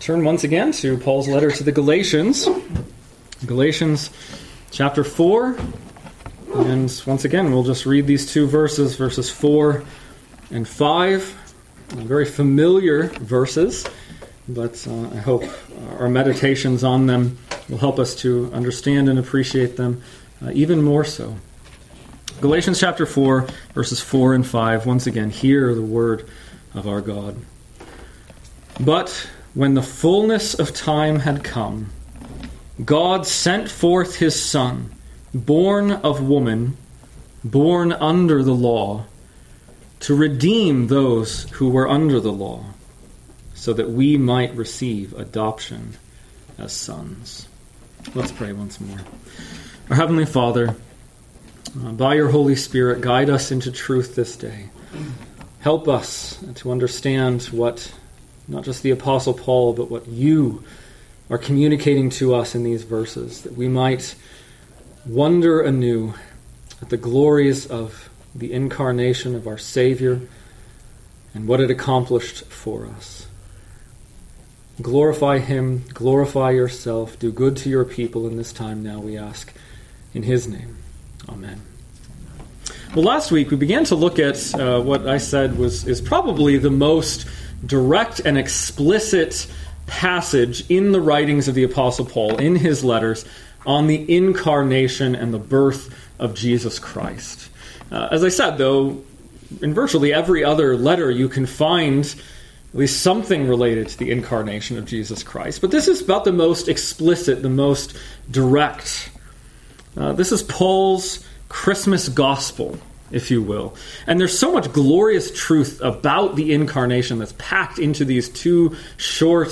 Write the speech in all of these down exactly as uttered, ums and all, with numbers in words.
turn once again to Paul's letter to the Galatians. Galatians chapter four. And once again, we'll just read these two verses, verses four and five. Very familiar verses, but uh, I hope our meditations on them will help us to understand and appreciate them uh, even more so. Galatians chapter four, verses four and five. Once again, hear the word of our God. But when the fullness of time had come, God sent forth his Son, born of woman, born under the law, to redeem those who were under the law, so that we might receive adoption as sons. Let's pray once more. Our Heavenly Father, uh, by your Holy Spirit, guide us into truth this day. Help us to understand what not just the Apostle Paul, but what you are communicating to us in these verses, that we might wonder anew at the glories of the incarnation of our Savior and what it accomplished for us. Glorify him, glorify yourself, do good to your people in this time now, we ask, in his name. Amen. Well, last week we began to look at uh, what I said was is probably the most direct and explicit passage in the writings of the Apostle Paul, in his letters, on the incarnation and the birth of Jesus Christ. Uh, as I said, though, in virtually every other letter you can find at least something related to the incarnation of Jesus Christ. But this is about the most explicit, the most direct. Uh, this is Paul's Christmas gospel, if you will. And there's so much glorious truth about the incarnation that's packed into these two short,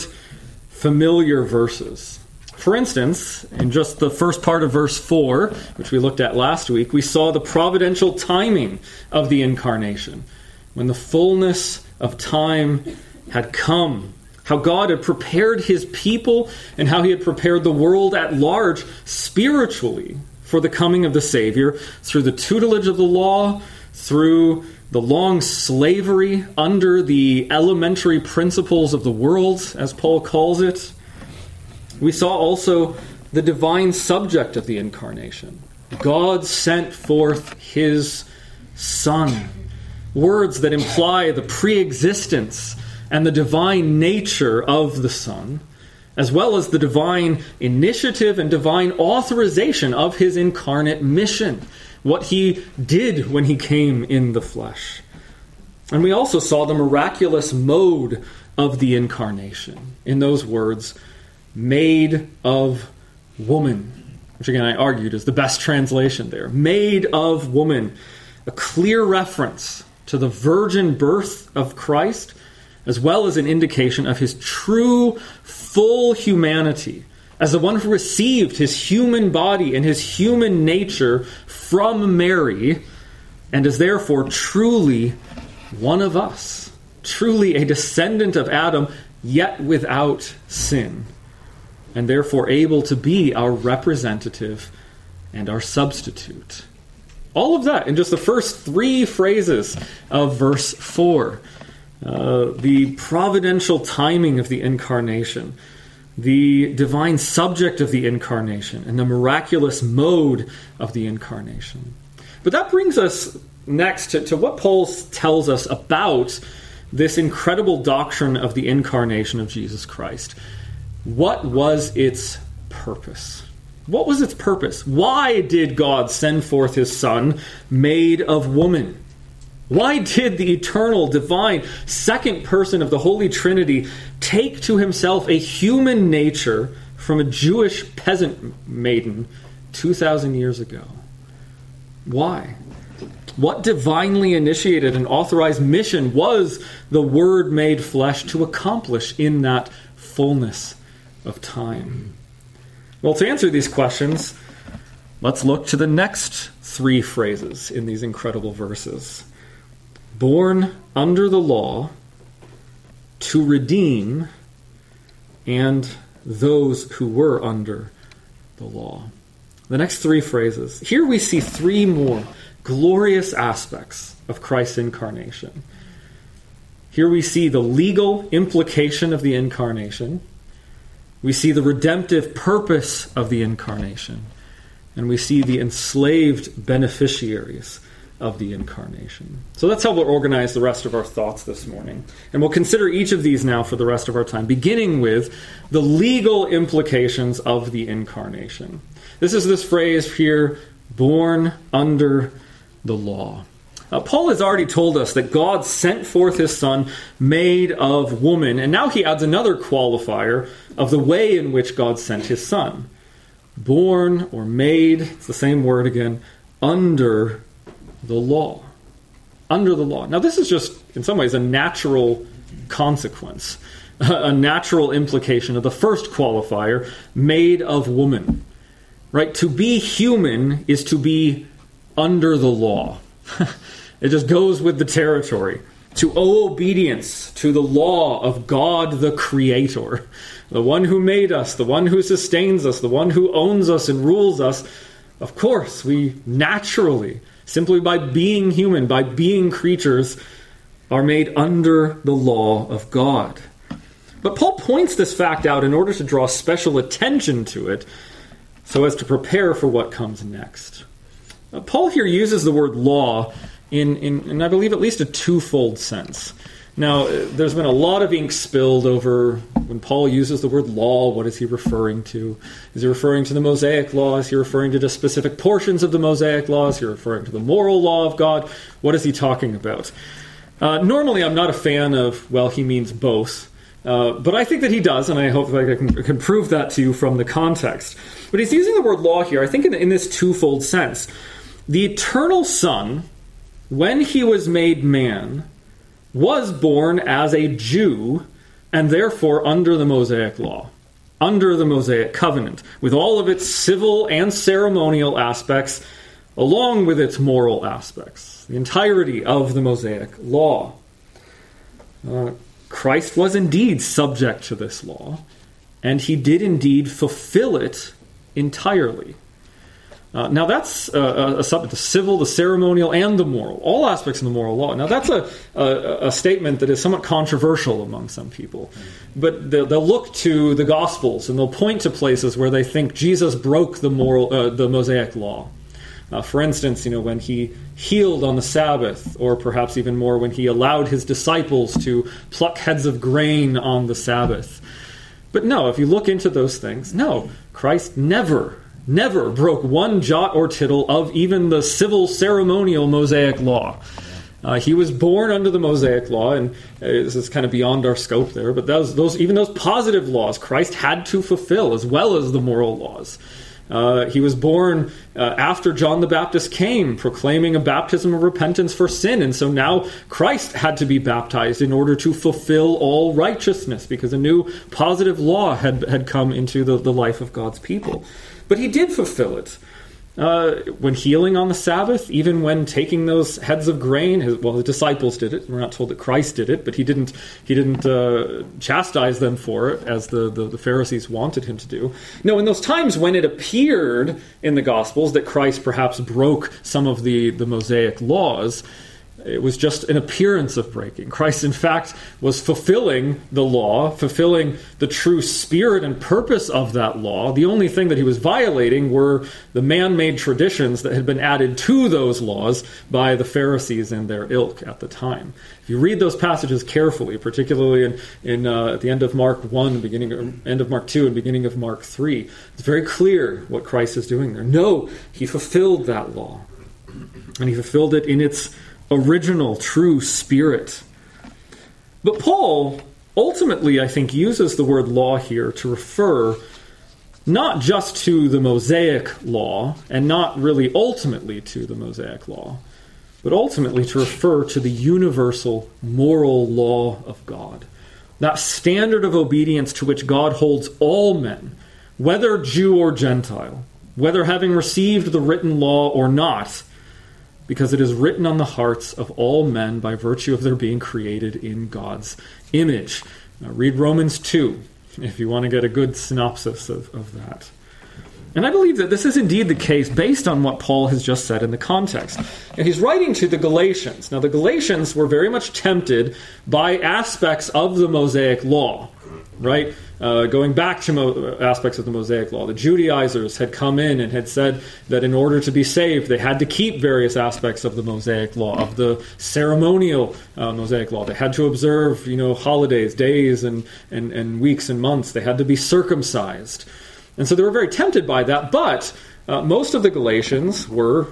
familiar verses. For instance, in just the first part of verse four, which we looked at last week, we saw the providential timing of the incarnation. When the fullness of time had come, how God had prepared his people and how he had prepared the world at large spiritually for the coming of the Savior through the tutelage of the law, through the long slavery under the elementary principles of the world, as Paul calls it. We saw also the divine subject of the incarnation. God sent forth his Son. Words that imply the pre-existence and the divine nature of the Son, as well as the divine initiative and divine authorization of his incarnate mission, what he did when he came in the flesh. And we also saw the miraculous mode of the incarnation in those words, made of woman, which again I argued is the best translation there. Made of woman, a clear reference to the virgin birth of Christ, as well as an indication of his true, full humanity, as the one who received his human body and his human nature from Mary, and is therefore truly one of us, truly a descendant of Adam, yet without sin, and therefore able to be our representative and our substitute. All of that in just the first three phrases of verse four. Uh, the providential timing of the incarnation, the divine subject of the incarnation, and the miraculous mode of the incarnation. But that brings us next to, to what Paul tells us about this incredible doctrine of the incarnation of Jesus Christ. What was its purpose? What was its purpose? Why did God send forth his Son, made of woman? Why did the eternal, divine, second person of the Holy Trinity take to himself a human nature from a Jewish peasant maiden two thousand years ago? Why? What divinely initiated and authorized mission was the Word made flesh to accomplish in that fullness of time? Well, to answer these questions, let's look to the next three phrases in these incredible verses. Born under the law, to redeem, and those who were under the law. The next three phrases. Here we see three more glorious aspects of Christ's incarnation. Here we see the legal implication of the incarnation. We see the redemptive purpose of the incarnation. And we see the enslaved beneficiaries of the incarnation. So that's how we'll organize the rest of our thoughts this morning. And we'll consider each of these now for the rest of our time, beginning with the legal implications of the incarnation. This is this phrase here, born under the law. Uh, Paul has already told us that God sent forth his Son made of woman, and now he adds another qualifier of the way in which God sent his Son. Born or made, it's the same word again, under the law. Under the law. Now this is just, in some ways, a natural consequence, a natural implication of the first qualifier, made of woman. Right? To be human is to be under the law. It just goes with the territory. To owe obedience to the law of God the Creator, the one who made us, the one who sustains us, the one who owns us and rules us. Of course, we naturally, simply by being human, by being creatures, are made under the law of God. But Paul points this fact out in order to draw special attention to it, so as to prepare for what comes next. Uh, Paul here uses the word law in, in, in, I believe, at least a twofold sense. Now, uh, there's been a lot of ink spilled over when Paul uses the word law, what is he referring to? Is he referring to the Mosaic law? Is he referring to just specific portions of the Mosaic law? Is he referring to the moral law of God? What is he talking about? Uh, normally, I'm not a fan of, well, he means both. Uh, but I think that he does, and I hope that I can, can prove that to you from the context. But he's using the word law here, I think, in, in this twofold sense. The eternal Son, when he was made man, was born as a Jew, and therefore under the Mosaic law, under the Mosaic covenant, with all of its civil and ceremonial aspects, along with its moral aspects, the entirety of the Mosaic law. Uh, Christ was indeed subject to this law, and he did indeed fulfill it entirely. Uh, now that's uh, a, a subject, the civil, the ceremonial, and the moral, all aspects of the moral law. Now that's a, a, a statement that is somewhat controversial among some people. But they'll, they'll look to the Gospels, and they'll point to places where they think Jesus broke the moral, uh, the Mosaic law. Uh, for instance, you know, when he healed on the Sabbath, or perhaps even more, when he allowed his disciples to pluck heads of grain on the Sabbath. But no, if you look into those things, no, Christ never, never broke one jot or tittle of even the civil ceremonial Mosaic law. Uh, he was born under the Mosaic law, and uh, this is kind of beyond our scope there, but those, those, even those positive laws Christ had to fulfill, as well as the moral laws. Uh, he was born uh, after John the Baptist came, proclaiming a baptism of repentance for sin. And so now Christ had to be baptized in order to fulfill all righteousness, because a new positive law had, had come into the, the life of God's people. But he did fulfill it. Uh, when healing on the Sabbath, even when taking those heads of grain, his, well, the disciples did it. We're not told that Christ did it, but he didn't. He didn't uh, chastise them for it, as the, the, the Pharisees wanted him to do. No, in those times when it appeared in the Gospels that Christ perhaps broke some of the, the Mosaic laws, it was just an appearance of breaking. Christ, in fact, was fulfilling the law, fulfilling the true spirit and purpose of that law. The only thing that he was violating were the man-made traditions that had been added to those laws by the Pharisees and their ilk at the time. If you read those passages carefully, particularly in, in uh, at the end of Mark one, beginning of, end of Mark two, and beginning of Mark three, it's very clear what Christ is doing there. No, he fulfilled that law, and he fulfilled it in its original, true spirit. But Paul ultimately, I think, uses the word law here to refer not just to the Mosaic law, and not really ultimately to the Mosaic law, but ultimately to refer to the universal moral law of God. That standard of obedience to which God holds all men, whether Jew or Gentile, whether having received the written law or not, because it is written on the hearts of all men by virtue of their being created in God's image. Now, read Romans two, if you want to get a good synopsis of, of that. And I believe that this is indeed the case based on what Paul has just said in the context. And he's writing to the Galatians. Now, the Galatians were very much tempted by aspects of the Mosaic law. right? Uh, going back to mo- aspects of the Mosaic Law, the Judaizers had come in and had said that in order to be saved, they had to keep various aspects of the Mosaic Law, of the ceremonial uh, Mosaic Law. They had to observe, you know, holidays, days, and, and, and weeks and months. They had to be circumcised. And so they were very tempted by that, but uh, most of the Galatians were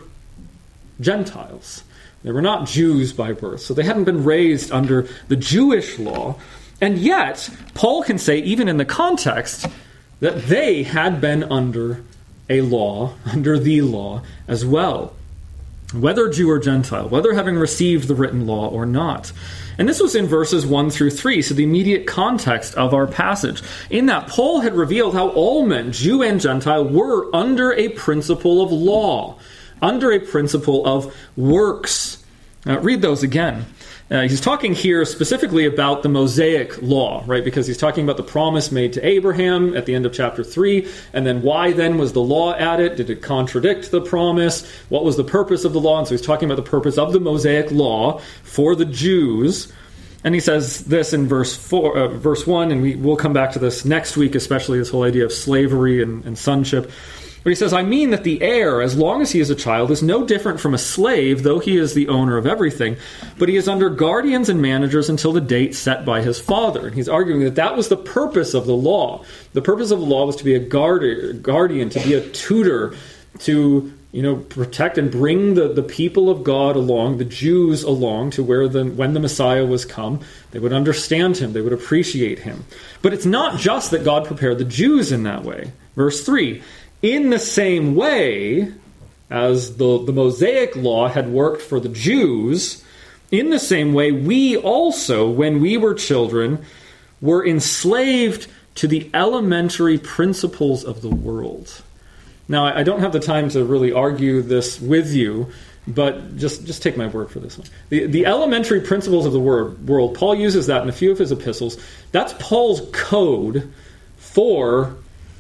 Gentiles. They were not Jews by birth, so they hadn't been raised under the Jewish law. And yet, Paul can say, even in the context, that they had been under a law, under the law as well. Whether Jew or Gentile, whether having received the written law or not. And this was in verses one through three, so the immediate context of our passage. In that, Paul had revealed how all men, Jew and Gentile, were under a principle of law, under a principle of works. Uh, read those again. Uh, he's talking here specifically about the Mosaic law, right? Because he's talking about the promise made to Abraham at the end of chapter three. And then why then was the law added? Did it contradict the promise? What was the purpose of the law? And so he's talking about the purpose of the Mosaic law for the Jews. And he says this in verse four, uh, verse one, and we will come back to this next week, especially this whole idea of slavery and, and sonship. But he says, I mean that the heir, as long as he is a child, is no different from a slave, though he is the owner of everything. But he is under guardians and managers until the date set by his father. And he's arguing that that was the purpose of the law. The purpose of the law was to be a guard, guardian, to be a tutor, to, you know, protect and bring the, the people of God along, the Jews along, to where the, when the Messiah was come, they would understand him, they would appreciate him. But it's not just that God prepared the Jews in that way. Verse three, in the same way as the, the Mosaic law had worked for the Jews, in the same way we also, when we were children, were enslaved to the elementary principles of the world. Now, I don't have the time to really argue this with you, but just, just take my word for this one. The, the elementary principles of the word, world, Paul uses that in a few of his epistles. That's Paul's code for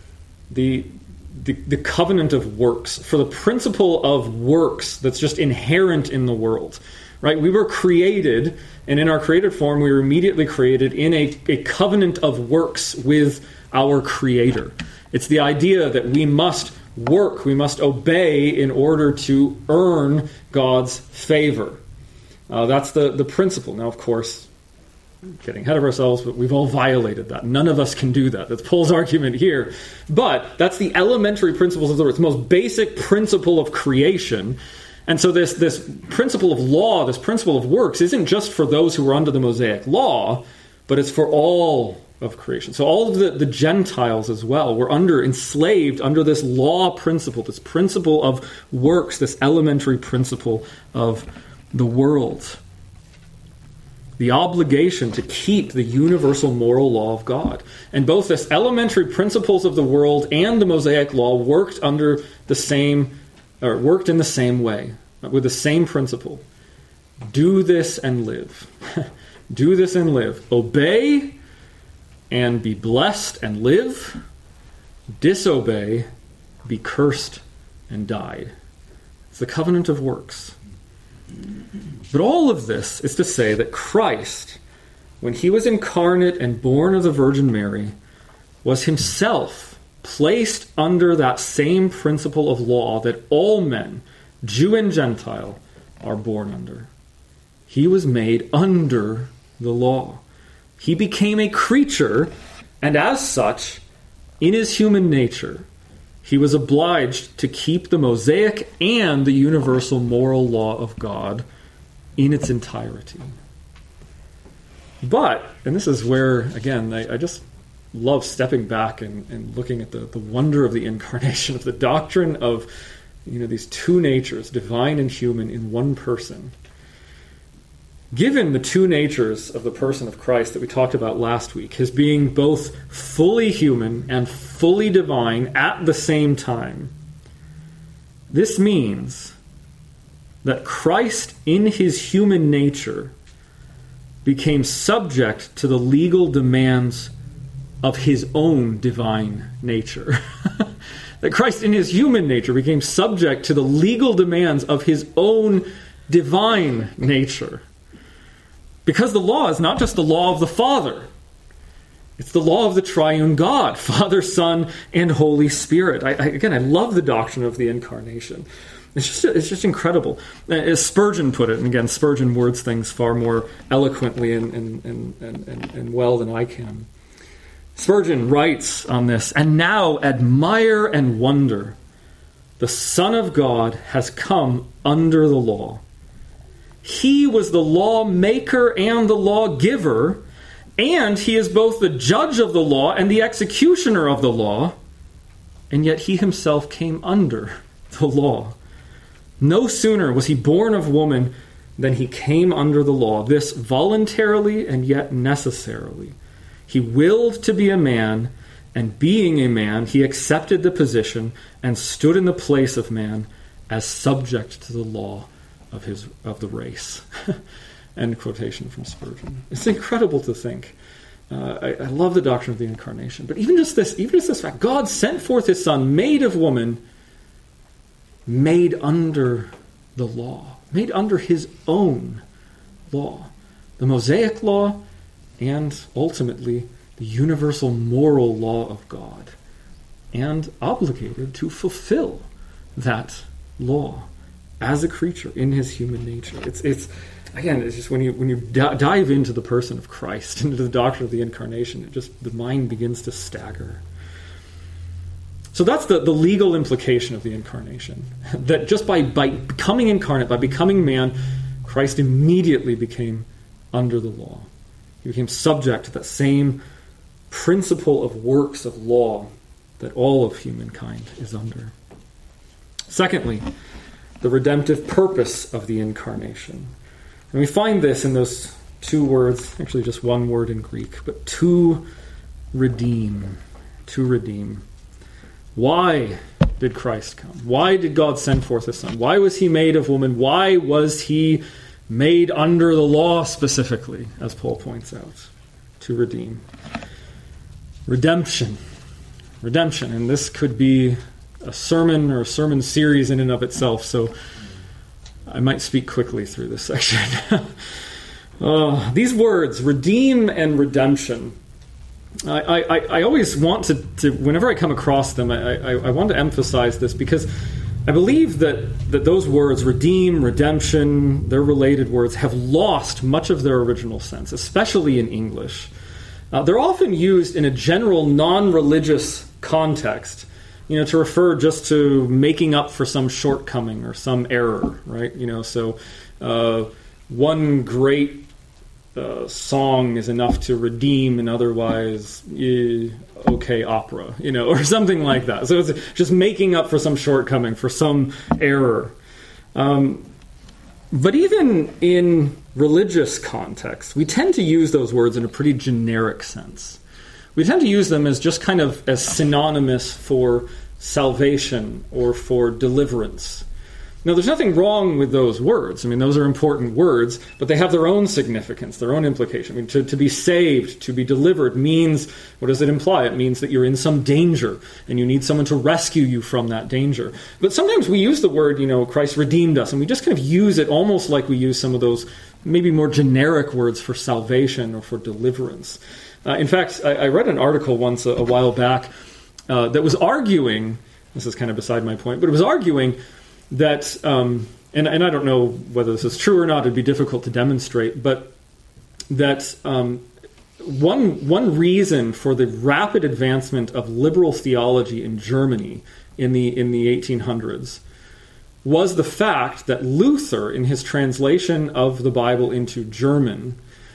the The, the covenant of works, for the principle of works that's just inherent in the world, right? We were created, and in our created form, we were immediately created in a, a covenant of works with our Creator. It's the idea that we must work, we must obey in order to earn God's favor. Uh, that's the, the principle. Now, of course, getting ahead of ourselves, but we've all violated that. None of us can do that. That's Paul's argument here. But that's the elementary principles of the word. It's the most basic principle of creation. And so this, this principle of law, this principle of works, isn't just for those who were under the Mosaic law, but it's for all of creation. So all of the, the Gentiles as well were under, enslaved under this law principle, this principle of works, this elementary principle of the world. The obligation to keep the universal moral law of God. And both this elementary principles of the world and the Mosaic law worked under the same, or worked in the same way, with the same principle. Do this and live. Do this and live. Obey and be blessed and live. Disobey, be cursed and die. It's the covenant of works. But all of this is to say that Christ, when he was incarnate and born of the Virgin Mary, was himself placed under that same principle of law that all men, Jew and Gentile, are born under. He was made under the law. He became a creature, and as such, in his human nature, he was obliged to keep the Mosaic and the universal moral law of God in its entirety. But, and this is where, again, I, I just love stepping back and, and looking at the, the wonder of the incarnation, of the doctrine of, you know, these two natures, divine and human, in one person. Given the two natures of the person of Christ that we talked about last week, his being both fully human and fully divine at the same time, this means that Christ, in his human nature, became subject to the legal demands of his own divine nature. That Christ, in his human nature, became subject to the legal demands of his own divine nature. Because the law is not just the law of the Father. It's the law of the triune God, Father, Son, and Holy Spirit. I, I, again, I love the doctrine of the Incarnation. It's just it's just incredible. As Spurgeon put it, and again, Spurgeon words things far more eloquently and, and, and, and, and well than I can. Spurgeon writes on this, "And now admire and wonder. The Son of God has come under the law. He was the law maker and the law giver, and he is both the judge of the law and the executioner of the law, and yet he himself came under the law. No sooner was he born of woman than he came under the law, this voluntarily and yet necessarily. He willed to be a man, and being a man, he accepted the position and stood in the place of man as subject to the law of his of the race." End quotation from Spurgeon. It's incredible to think. Uh, I, I love the doctrine of the Incarnation, but even just this, even just this fact: God sent forth His Son, made of woman, made under the law, made under His own law, the Mosaic law, and ultimately the universal moral law of God, and obligated to fulfill that law as a creature in His human nature. It's it's again, it's just when you when you d- dive into the person of Christ, into the doctrine of the Incarnation, it just the mind begins to stagger. So that's the, the legal implication of the Incarnation, that just by, by becoming incarnate, by becoming man, Christ immediately became under the law. He became subject to that same principle of works of law that all of humankind is under. Secondly, the redemptive purpose of the Incarnation. And we find this in those two words, actually just one word in Greek, but to redeem. To redeem. Why did Christ come? Why did God send forth His Son? Why was He made of woman? Why was He made under the law specifically, as Paul points out? To redeem. Redemption. Redemption. And this could be a sermon or a sermon series in and of itself, so I might speak quickly through this section. uh, these words, redeem and redemption, I, I, I always want to, to, whenever I come across them, I, I, I want to emphasize this because I believe that, that those words, redeem, redemption, their related words, have lost much of their original sense, especially in English. Uh, they're often used in a general non-religious context, you know, to refer just to making up for some shortcoming or some error, right? You know, so uh, one great uh, song is enough to redeem an otherwise eh, okay opera, you know, or something like that. So it's just making up for some shortcoming, for some error. Um, but even in religious context, we tend to use those words in a pretty generic sense. We tend to use them as just kind of as synonymous for salvation or for deliverance. Now, there's nothing wrong with those words. I mean, those are important words, but they have their own significance, their own implication. I mean, to, to be saved, to be delivered means, what does it imply? It means that you're in some danger, and you need someone to rescue you from that danger. But sometimes we use the word, you know, Christ redeemed us, and we just kind of use it almost like we use some of those maybe more generic words for salvation or for deliverance. Uh, in fact, I, I read an article once a, a while back uh, that was arguing, this is kind of beside my point, but it was arguing that, um, and, and I don't know whether this is true or not, it'd be difficult to demonstrate, but that um, one one reason for the rapid advancement of liberal theology in Germany in the in the eighteen hundreds was the fact that Luther, in his translation of the Bible into German,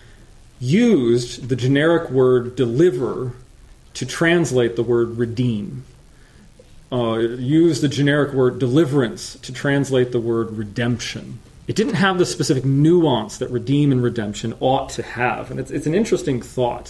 used the generic word deliver to translate the word redeem. Uh, used the generic word deliverance to translate the word redemption. It didn't have the specific nuance that redeem and redemption ought to have. And it's, it's an interesting thought.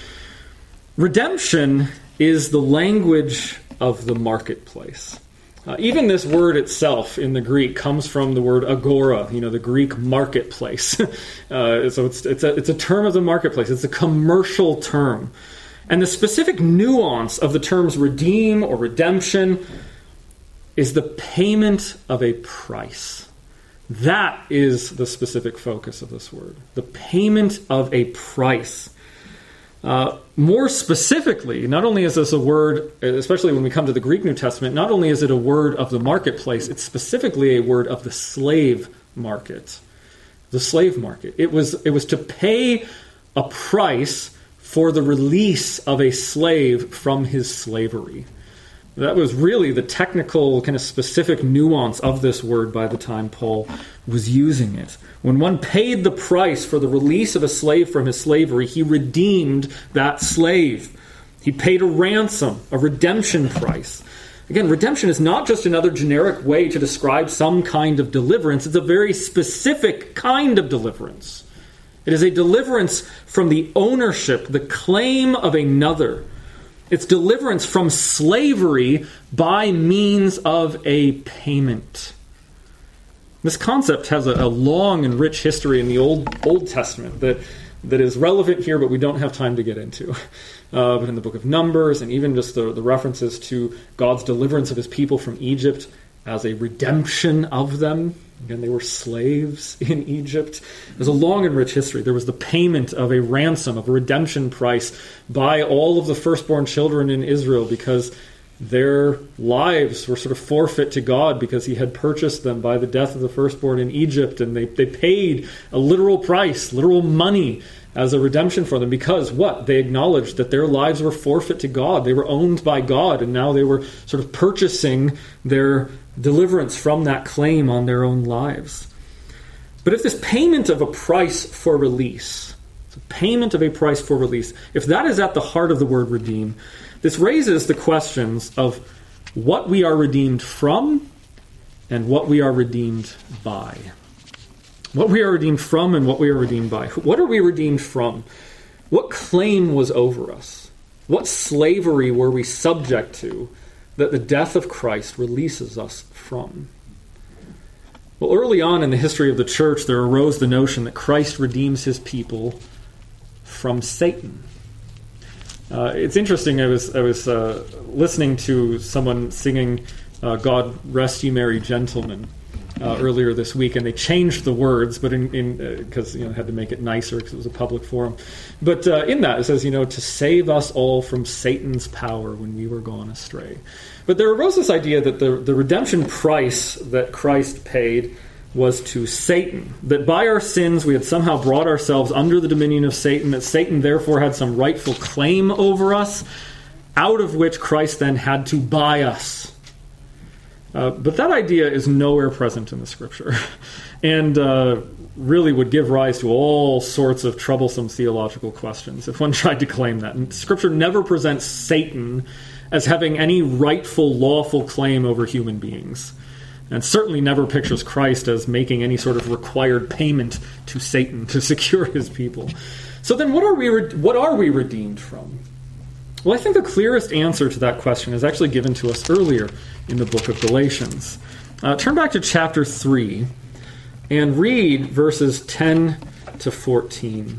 Redemption is the language of the marketplace. Uh, even this word itself in the Greek comes from the word agora, you know, the Greek marketplace. uh, so it's, it's, a, it's a term of the marketplace. It's a commercial term. And the specific nuance of the terms redeem or redemption is the payment of a price. That is the specific focus of this word. The payment of a price. Uh, more specifically, not only is this a word, especially when we come to the Greek New Testament, not only is it a word of the marketplace, it's specifically a word of the slave market. The slave market. It was, it was to pay a price for the release of a slave from his slavery. That was really the technical, kind of specific nuance of this word by the time Paul was using it. When one paid the price for the release of a slave from his slavery, he redeemed that slave. He paid a ransom, a redemption price. Again, redemption is not just another generic way to describe some kind of deliverance. It's a very specific kind of deliverance. It is a deliverance from the ownership, the claim of another. It's deliverance from slavery by means of a payment. This concept has a, a long and rich history in the Old Old Testament that, that is relevant here, but we don't have time to get into. Uh, but in the book of Numbers, and even just the, the references to God's deliverance of his people from Egypt as a redemption of them. Again, they were slaves in Egypt. There's a long and rich history. There was the payment of a ransom, of a redemption price by all of the firstborn children in Israel because their lives were sort of forfeit to God because he had purchased them by the death of the firstborn in Egypt. And they, they paid a literal price, literal money as a redemption for them because what? They acknowledged that their lives were forfeit to God. They were owned by God, and now they were sort of purchasing their deliverance from that claim on their own lives. But if this payment of a price for release, the payment of a price for release, if that is at the heart of the word redeem, this raises the questions of what we are redeemed from and what we are redeemed by. What we are redeemed from and what we are redeemed by. What are we redeemed from? What claim was over us? What slavery were we subject to that the death of Christ releases us from? Well, early on in the history of the church, there arose the notion that Christ redeems his people from Satan. Uh, it's interesting, I was I was uh, listening to someone singing uh, God Rest Ye Merry Gentlemen uh, earlier this week, and they changed the words, but in because uh, you know had to make it nicer because it was a public forum. But uh, in that it says, you know, to save us all from Satan's power when we were gone astray. But there arose this idea that the the redemption price that Christ paid was to Satan, that by our sins we had somehow brought ourselves under the dominion of Satan, that Satan therefore had some rightful claim over us, out of which Christ then had to buy us. Uh, but that idea is nowhere present in the Scripture, and uh, really would give rise to all sorts of troublesome theological questions if one tried to claim that. And Scripture never presents Satan as having any rightful, lawful claim over human beings. And certainly never pictures Christ as making any sort of required payment to Satan to secure his people. So then what are we re- what are we redeemed from? Well, I think the clearest answer to that question is actually given to us earlier in the book of Galatians. Uh, turn back to chapter three and read verses ten to fourteen.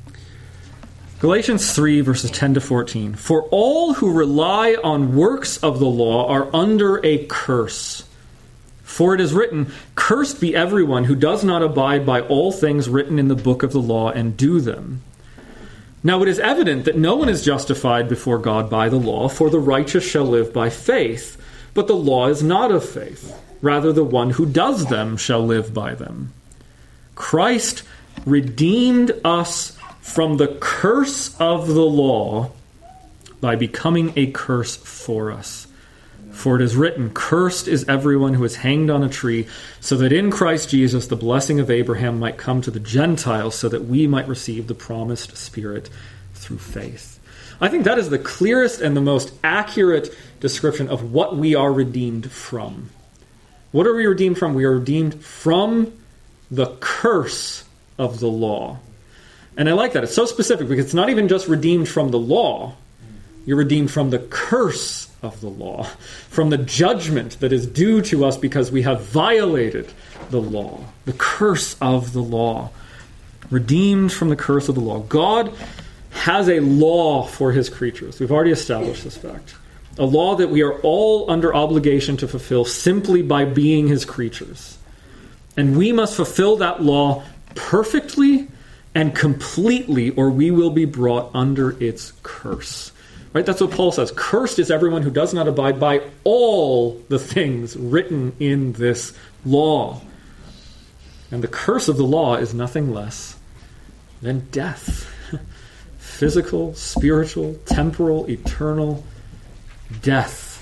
Galatians three, verses ten to fourteen. For all who rely on works of the law are under a curse. For it is written, Cursed be everyone who does not abide by all things written in the book of the law and do them. Now it is evident that no one is justified before God by the law, for the righteous shall live by faith. But the law is not of faith. Rather, the one who does them shall live by them. Christ redeemed us from the curse of the law by becoming a curse for us. For it is written, Cursed is everyone who is hanged on a tree, so that in Christ Jesus the blessing of Abraham might come to the Gentiles, so that we might receive the promised Spirit through faith. I think that is the clearest and the most accurate description of what we are redeemed from. What are we redeemed from? We are redeemed from the curse of the law. And I like that. It's so specific because it's not even just redeemed from the law. You're redeemed from the curse of the law, from the judgment that is due to us because we have violated the law, the curse of the law. Redeemed from the curse of the law. God has a law for his creatures. We've already established this fact. A law that we are all under obligation to fulfill simply by being his creatures. And we must fulfill that law perfectly and completely, or we will be brought under its curse. Right? That's what Paul says. Cursed is everyone who does not abide by all the things written in this law. And the curse of the law is nothing less than death. Physical, spiritual, temporal, eternal death.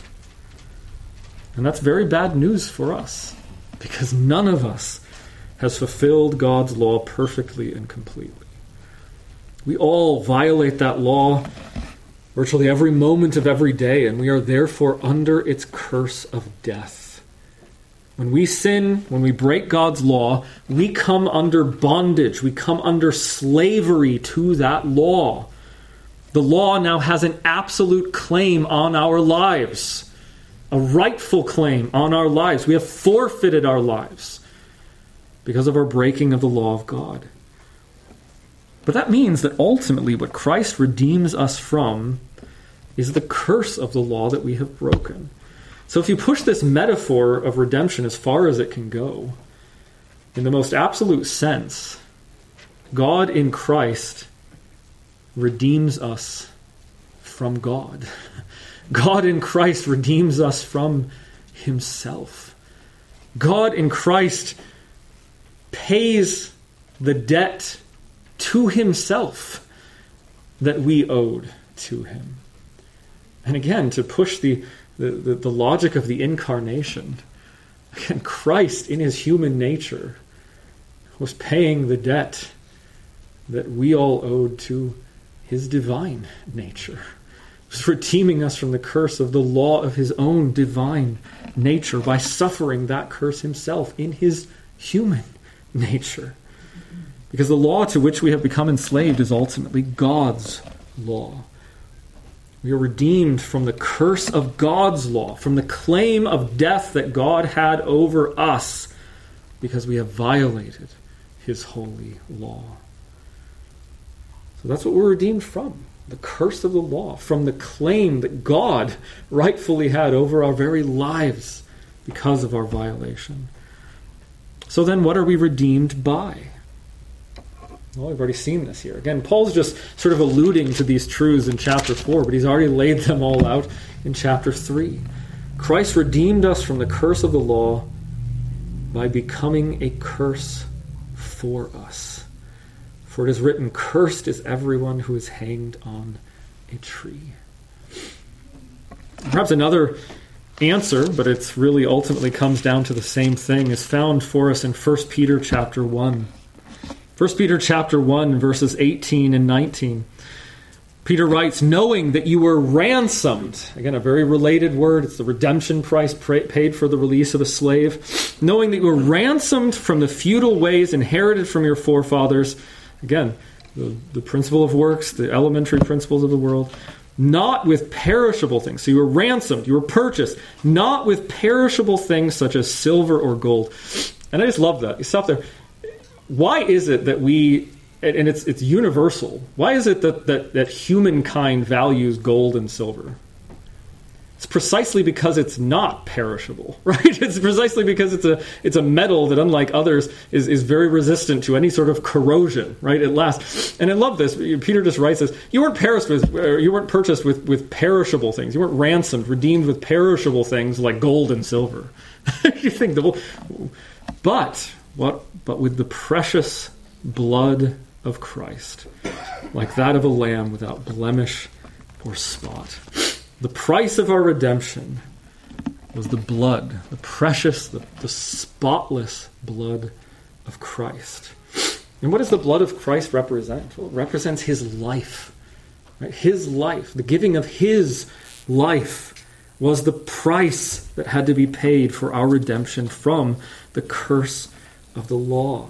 And that's very bad news for us, because none of us has fulfilled God's law perfectly and completely. We all violate that law virtually every moment of every day, and we are therefore under its curse of death. When we sin, when we break God's law, we come under bondage. We come under slavery to that law. The law now has an absolute claim on our lives, a rightful claim on our lives. We have forfeited our lives because of our breaking of the law of God. But that means that ultimately what Christ redeems us from is the curse of the law that we have broken. So if you push this metaphor of redemption as far as it can go, in the most absolute sense, God in Christ redeems us from God. God in Christ redeems us from himself. God in Christ pays the debt to himself that we owed to him. And again, to push the, the, the, the logic of the incarnation, again, Christ in his human nature was paying the debt that we all owed to his divine nature. He was redeeming us from the curse of the law of his own divine nature by suffering that curse himself in his human nature. Because the law to which we have become enslaved is ultimately God's law. We are redeemed from the curse of God's law, from the claim of death that God had over us, because we have violated his holy law. So that's what we're redeemed from, the curse of the law, from the claim that God rightfully had over our very lives because of our violation. So then what are we redeemed by? Well, we've already seen this here. Again, Paul's just sort of alluding to these truths in chapter four, but he's already laid them all out in chapter three. Christ redeemed us from the curse of the law by becoming a curse for us. For it is written, "Cursed is everyone who is hanged on a tree." Perhaps another answer, but it's really ultimately comes down to the same thing, is found for us in First Peter chapter one. First Peter chapter one, verses eighteen and nineteen. Peter writes, "Knowing that you were ransomed," again, a very related word, it's the redemption price paid for the release of a slave. "Knowing that you were ransomed from the futile ways inherited from your forefathers," again, the, the principle of works, the elementary principles of the world, "not with perishable things." So you were ransomed, you were purchased, "not with perishable things such as silver or gold." And I just love that. You stop there. Why is it that we, and it's it's universal, why is it that, that, that humankind values gold and silver? It's precisely because it's not perishable, right? It's precisely because it's a it's a metal that, unlike others, is, is very resistant to any sort of corrosion, right? It lasts. And I love this. Peter just writes this. You weren't perished with, you weren't purchased with, with perishable things. You weren't ransomed, redeemed with perishable things like gold and silver. You think, the, but what? But with the precious blood of Christ, like that of a lamb without blemish or spot. The price of our redemption was the blood, the precious, the, the spotless blood of Christ. And what does the blood of Christ represent? Well, it represents his life. Right? His life, the giving of his life was the price that had to be paid for our redemption from the curse of the law.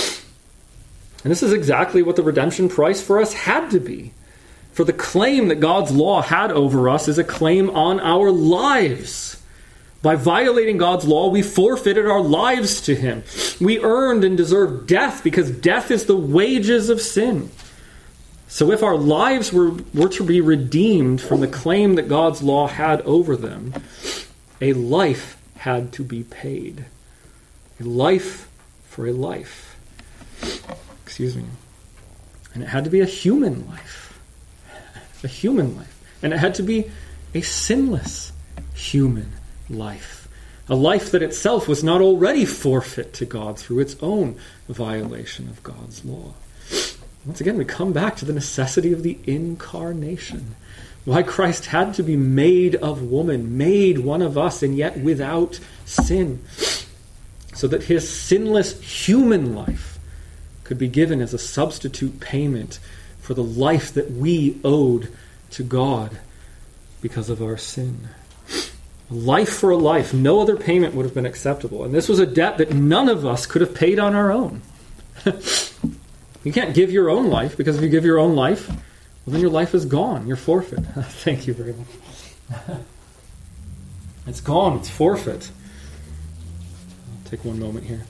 And this is exactly what the redemption price for us had to be. For the claim that God's law had over us is a claim on our lives. By violating God's law, we forfeited our lives to him. We earned and deserved death because death is the wages of sin. So if our lives were, were to be redeemed from the claim that God's law had over them, a life had to be paid. A life for a life. Excuse me. And it had to be a human life. A human life. And it had to be a sinless human life. A life that itself was not already forfeit to God through its own violation of God's law. Once again, we come back to the necessity of the incarnation. Why Christ had to be made of woman, made one of us, and yet without sin, so that his sinless human life could be given as a substitute payment for the life that we owed to God because of our sin. A life for a life. No other payment would have been acceptable. And this was a debt that none of us could have paid on our own. You can't give your own life, because if you give your own life, well, then your life is gone. You're forfeit. Thank you very much. It's gone. It's forfeit. I'll take one moment here.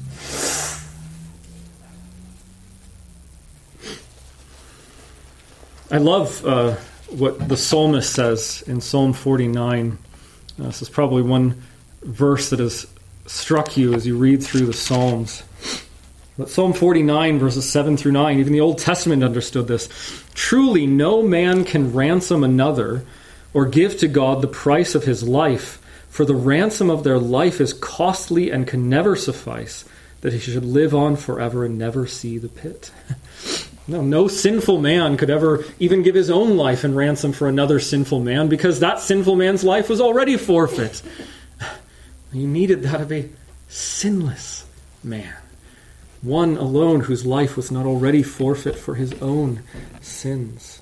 I love uh, what the psalmist says in Psalm forty-nine. Uh, this is probably one verse that has struck you as you read through the Psalms. But Psalm forty-nine, verses seven through nine, even the Old Testament understood this. Truly, no man can ransom another or give to God the price of his life, for the ransom of their life is costly and can never suffice, that he should live on forever and never see the pit. No, no sinful man could ever even give his own life in ransom for another sinful man, because that sinful man's life was already forfeit. You needed that of a sinless man. One alone whose life was not already forfeit for his own sins.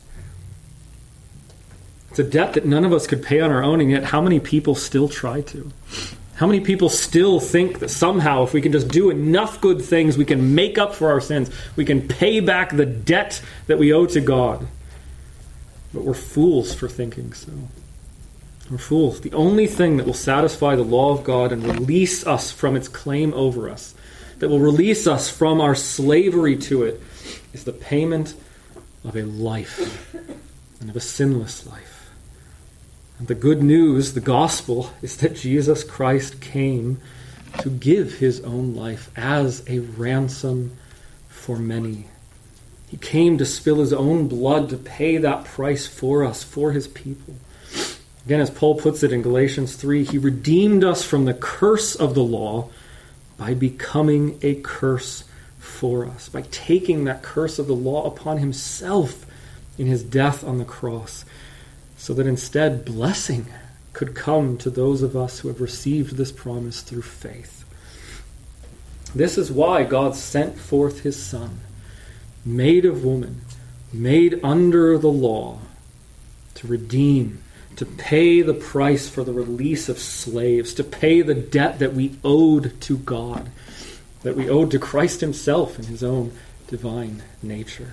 It's a debt that none of us could pay on our own, and yet how many people still try to? How many people still think that somehow if we can just do enough good things, we can make up for our sins, we can pay back the debt that we owe to God? But we're fools for thinking so. We're fools. The only thing that will satisfy the law of God and release us from its claim over us, that will release us from our slavery to it, is the payment of a life, and of a sinless life. And the good news, the gospel, is that Jesus Christ came to give his own life as a ransom for many. He came to spill his own blood to pay that price for us, for his people. Again, as Paul puts it in Galatians three, he redeemed us from the curse of the law by becoming a curse for us, by taking that curse of the law upon himself in his death on the cross, so that instead blessing could come to those of us who have received this promise through faith. This is why God sent forth his Son, made of woman, made under the law, to redeem, to pay the price for the release of slaves, to pay the debt that we owed to God, that we owed to Christ himself in his own divine nature.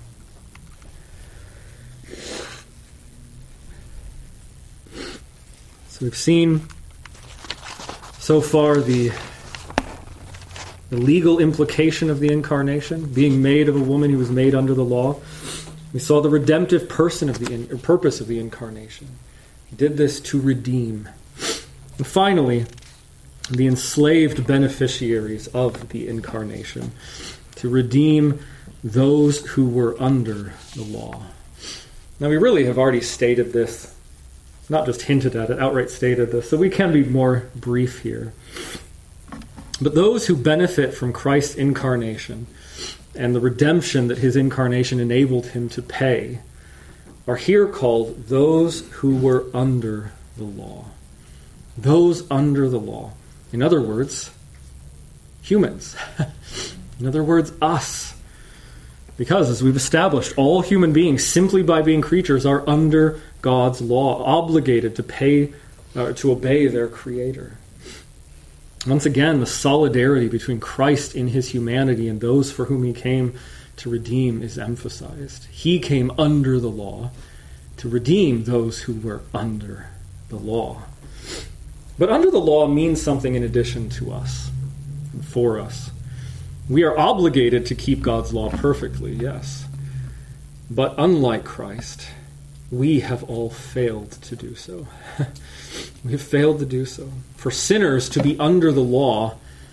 So we've seen so far the, the legal implication of the incarnation, being made of a woman who was made under the law. We saw the redemptive person of the in, or purpose of the incarnation. He did this to redeem. And finally, the enslaved beneficiaries of the incarnation, to redeem those who were under the law. Now, we really have already stated this, not just hinted at it, outright stated this, so we can be more brief here. But those who benefit from Christ's incarnation and the redemption that his incarnation enabled him to pay are here called those who were under the law. Those under the law. In other words, humans. In other words, us. Because, as we've established, all human beings, simply by being creatures, are under God's law, obligated to pay, uh, to obey their Creator. Once again, the solidarity between Christ in his humanity and those for whom he came to redeem is emphasized. He came under the law to redeem those who were under the law. But under the law means something in addition to us, and for us. We are obligated to keep God's law perfectly, yes. But unlike Christ, we have all failed to do so. We have failed to do so. For sinners to be under the law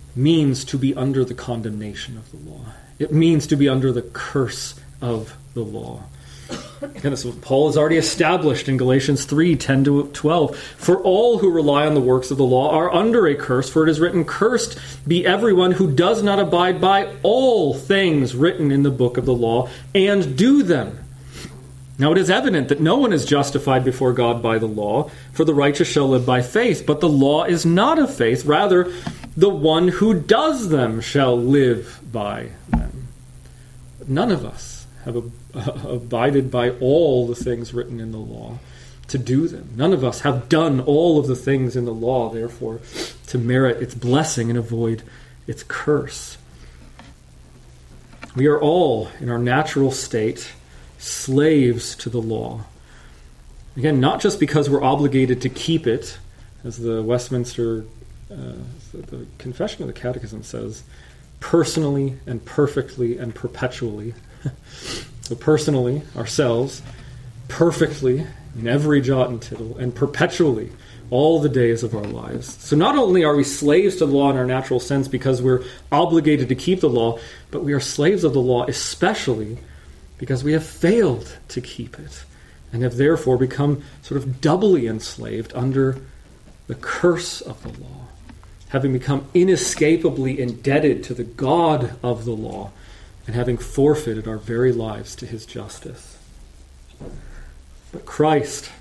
means to be under the condemnation of the law. It means to be under the curse of the law. And this is what Paul has already established in Galatians three, ten to twelve. For all who rely on the works of the law are under a curse, for it is written, "Cursed be everyone who does not abide by all things written in the book of the law and do them." Now it is evident that no one is justified before God by the law, for the righteous shall live by faith. But the law is not of faith, rather the one who does them shall live by them. None of us have ab- abided by all the things written in the law to do them. None of us have done all of the things in the law, therefore, to merit its blessing and avoid its curse. We are all, in our natural state, slaves to the law. Again, not just because we're obligated to keep it, as the Westminster, uh, the Confession of the Catechism says, personally and perfectly and perpetually. So personally, ourselves, perfectly, in every jot and tittle, and perpetually, all the days of our lives. So not only are we slaves to the law in our natural sense because we're obligated to keep the law, but we are slaves of the law especially because we have failed to keep it and have therefore become sort of doubly enslaved under the curse of the law, having become inescapably indebted to the God of the law and having forfeited our very lives to his justice. But Christ,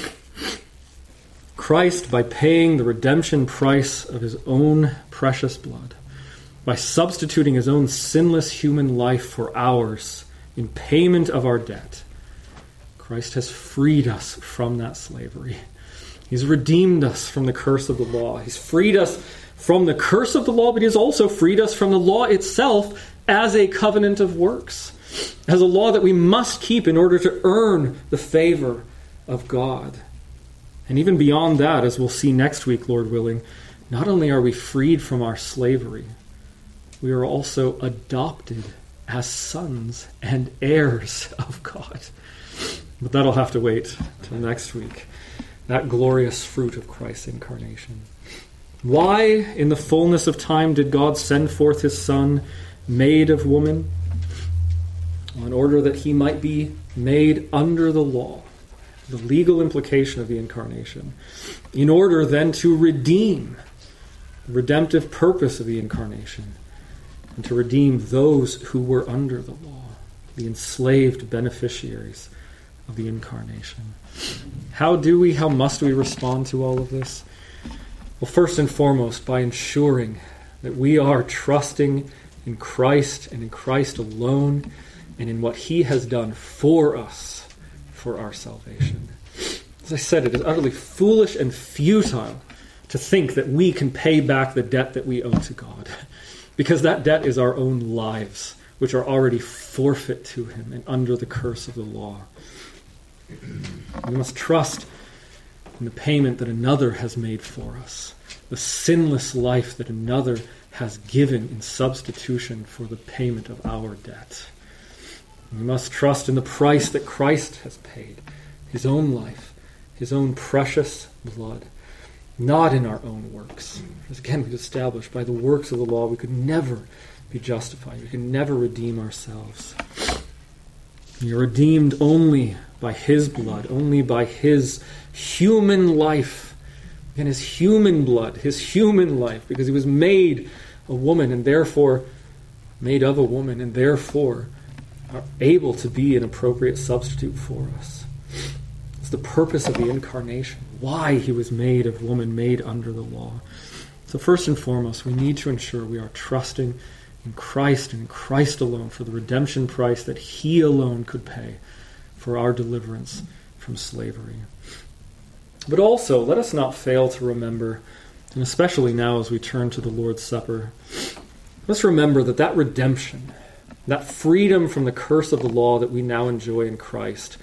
Christ, by paying the redemption price of his own precious blood, by substituting his own sinless human life for ours, in payment of our debt, Christ has freed us from that slavery. He's redeemed us from the curse of the law. He's freed us from the curse of the law, but he's also freed us from the law itself as a covenant of works, as a law that we must keep in order to earn the favor of God. And even beyond that, as we'll see next week, Lord willing, not only are we freed from our slavery, we are also adopted as sons and heirs of God. But that'll have to wait till next week. That glorious fruit of Christ's incarnation. Why, in the fullness of time, did God send forth his Son, made of woman? In order that he might be made under the law, the legal implication of the incarnation, in order then to redeem the redemptive purpose of the incarnation, and to redeem those who were under the law, the enslaved beneficiaries of the incarnation. How do we, how must we respond to all of this? Well, first and foremost, by ensuring that we are trusting in Christ and in Christ alone and in what he has done for us for our salvation. As I said, it is utterly foolish and futile to think that we can pay back the debt that we owe to God, because that debt is our own lives, which are already forfeit to him and under the curse of the law. We must trust in the payment that another has made for us, the sinless life that another has given in substitution for the payment of our debt. We must trust in the price that Christ has paid, his own life, his own precious blood, not in our own works. As again, we've established, by the works of the law, we could never be justified. We could never redeem ourselves. We are redeemed only by his blood, only by his human life, and his human blood, his human life, because he was made a woman and therefore made of a woman and therefore are able to be an appropriate substitute for us. It's the purpose of the incarnation, why he was made of woman, made under the law. So first and foremost, we need to ensure we are trusting in Christ and in Christ alone for the redemption price that he alone could pay for our deliverance from slavery. But also, let us not fail to remember, and especially now as we turn to the Lord's Supper, let's remember that that redemption, that freedom from the curse of the law that we now enjoy in Christ,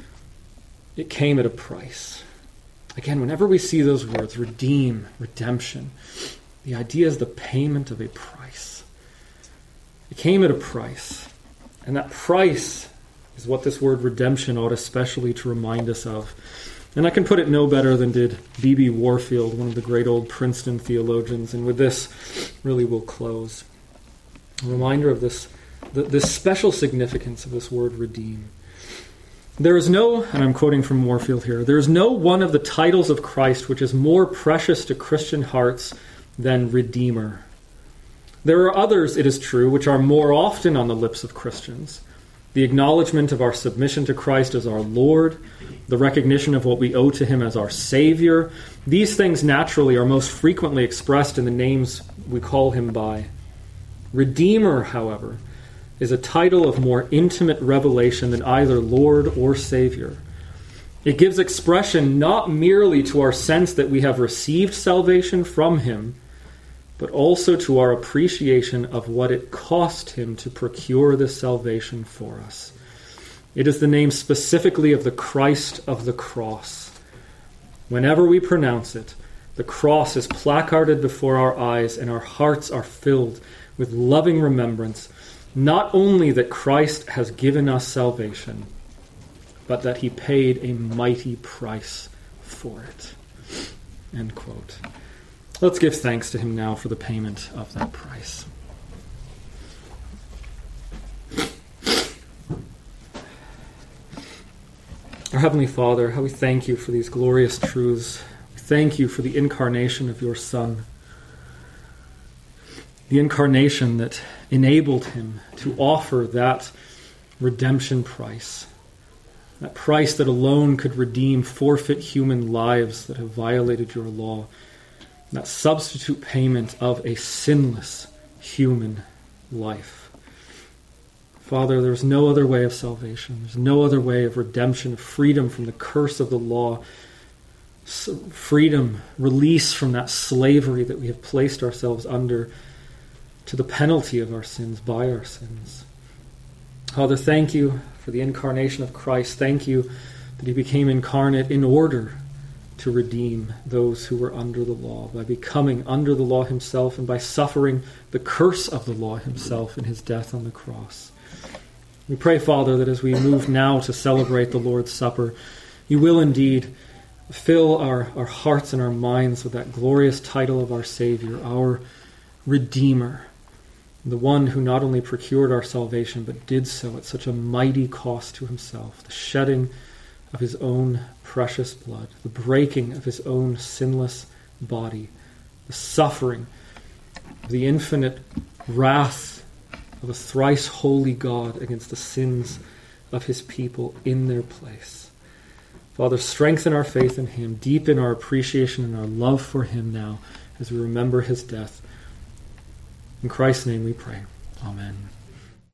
it came at a price. Again, whenever we see those words, redeem, redemption, the idea is the payment of a price. It came at a price. And that price is what this word redemption ought especially to remind us of. And I can put it no better than did B B Warfield, one of the great old Princeton theologians. And with this really will close. A reminder of this, the, this special significance of this word redeem. There is no, and I'm quoting from Warfield here, there is no one of the titles of Christ which is more precious to Christian hearts than Redeemer. There are others, it is true, which are more often on the lips of Christians. The acknowledgement of our submission to Christ as our Lord, the recognition of what we owe to him as our Savior. These things naturally are most frequently expressed in the names we call him by. Redeemer, however, is a title of more intimate revelation than either Lord or Savior. It gives expression not merely to our sense that we have received salvation from him, but also to our appreciation of what it cost him to procure this salvation for us. It is the name specifically of the Christ of the cross. Whenever we pronounce it, the cross is placarded before our eyes and our hearts are filled with loving remembrance, not only that Christ has given us salvation, but that he paid a mighty price for it. End quote. Let's give thanks to him now for the payment of that price. Our Heavenly Father, how we thank you for these glorious truths. We thank you for the incarnation of your Son. The incarnation that enabled him to offer that redemption price. That price that alone could redeem forfeit human lives that have violated your law. That substitute payment of a sinless human life. Father, there's no other way of salvation. There's no other way of redemption, freedom from the curse of the law, freedom, release from that slavery that we have placed ourselves under to the penalty of our sins by our sins. Father, thank you for the incarnation of Christ. Thank you that he became incarnate in order to redeem those who were under the law, by becoming under the law himself and by suffering the curse of the law himself in his death on the cross. We pray, Father, that as we move now to celebrate the Lord's Supper, you will indeed fill our, our hearts and our minds with that glorious title of our Savior, our Redeemer, the one who not only procured our salvation, but did so at such a mighty cost to himself, the shedding of his own precious blood, the breaking of his own sinless body, the suffering of the infinite wrath of a thrice holy God against the sins of his people in their place. Father, strengthen our faith in him, deepen our appreciation and our love for him now as we remember his death. In Christ's name we pray. Amen.